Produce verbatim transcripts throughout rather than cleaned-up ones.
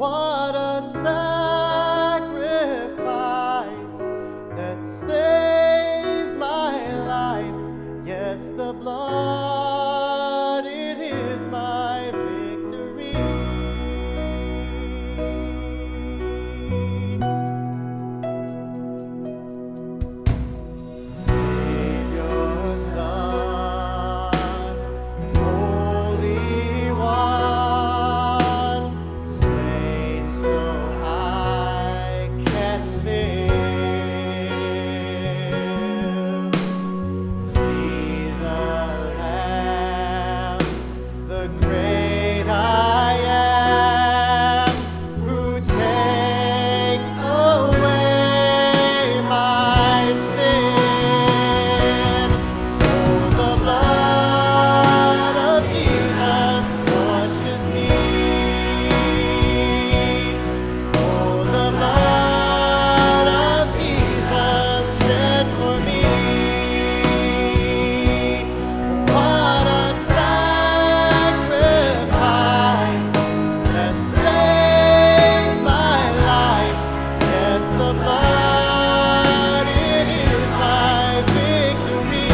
What a sacrifice that saved my life. Yes, the blood, it is my victory. Savior, Son, Holy One, slain so I can live. See the Lamb, the great I am, who takes away my sin. Oh, the blood of Jesus washes me. Oh, the blood of Jesus shed for me. What a sacrifice that saved my life. Yes, the blood, it is my victory.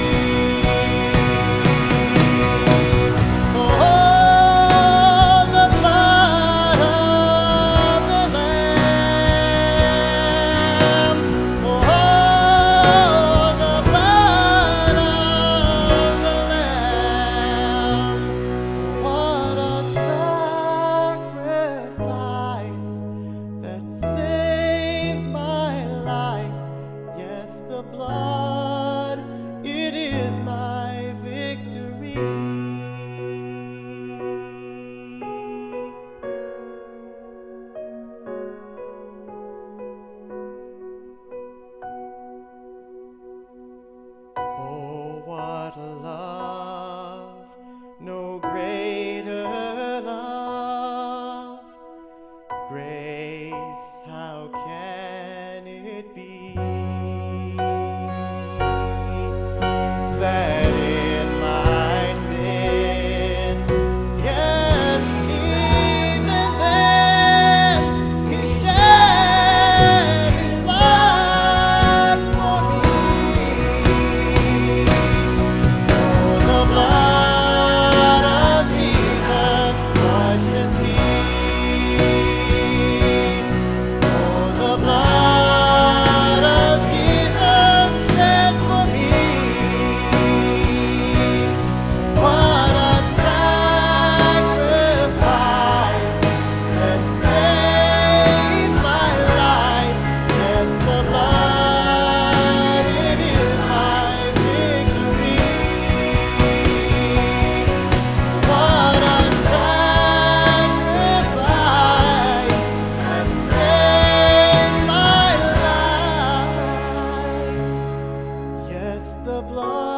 Oh, the blood of the Lamb. Oh, the blood of the Lamb. What a sacrifice that saved my life. Yes, the blood, it is my victory. Oh, what love, no greater love. Grace, how can it be that in my sin, yes, even then, He shed His blood for me. Oh, the blood of Jesus washes me. Oh, the blood of Jesus shed for me. What a sacrifice that saved my life. Yes, the blood, it is my victory. What a sacrifice that saved my life. Yes, the blood.